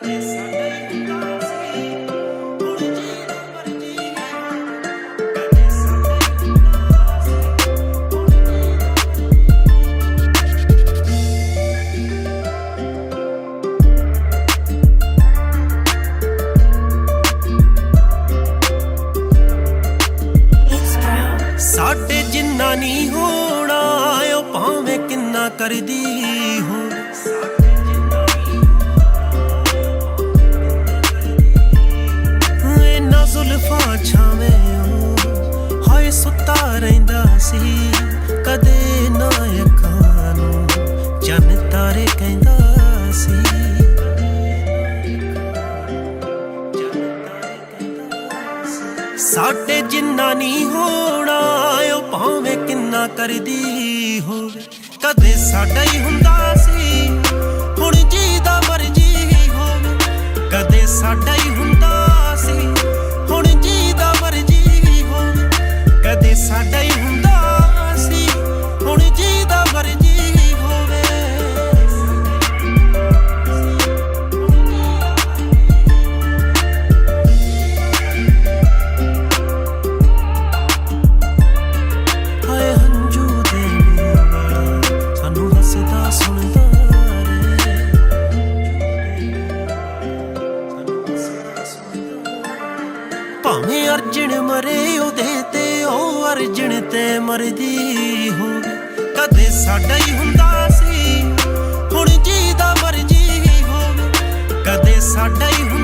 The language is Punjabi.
ਸਾਡੇ ਜਿੰਨਾ ਨਹੀਂ ਹੋਣਾ ਉਹ ਭਾਵੇਂ ਕਿੰਨਾ ਕਰਦੀ ਹੋ। ਇਹਨਾਂ ਜ਼ੁਲਫਾਂ ਛਾਵੇਂ ਹਾਏ ਸੁੱਤਾ ਰਹਿੰਦਾ ਸੀ, ਕਦੇ ਨਾ ਅੱਖਾਂ ਨੂੰ ਚੰਨ ਤਾਰੇ ਕਹਿੰਦਾ ਸੀ। ਸਾਡੇ ਜਿੰਨਾ ਨਹੀਂ ਹੋਣਾ ਉਹ ਭਾਵੇਂ ਕਿੰਨਾ ਕਰਦੀ ਹੋਵੇ, ਕਦੇ ਸਾਡਾ ਹੀ ਹੁੰਦਾ ਸੀ ਹੁਣ ਜੀਦਾ ਮਰਜੀ ਹੋਵੇ। ਕਦੇ ਸਾਡਾ ਹੀ ਹੁੰਦਾ ਸੀ ਹੁਣ ਜੀਦਾ ਮਰਜੀ ਹੋਵੇ। ਕਦੇ ਸਾਡਾ ਹੀ ਹੁੰਦਾ ਸੀ ਹੁਣ ਜੀਦਾ ਮਰਜੀ ਹੋਵੇ। ਭਾਵੇਂ ਅਰਜਣ ਮਰੇ ਉਹਦੇ ਤੇ ਉਹ ਅਰਜਣ ਤੇ ਮਰਦੀ ਹੋਵੇ। ਕਦੇ ਸਾਡਾ ਹੀ ਹੁੰਦਾ ਸੀ ਹੁਣ ਜੀਦਾ ਮਰਜੀ ਹੋਵੇ। ਕਦੇ ਸਾਡਾ ਹੀ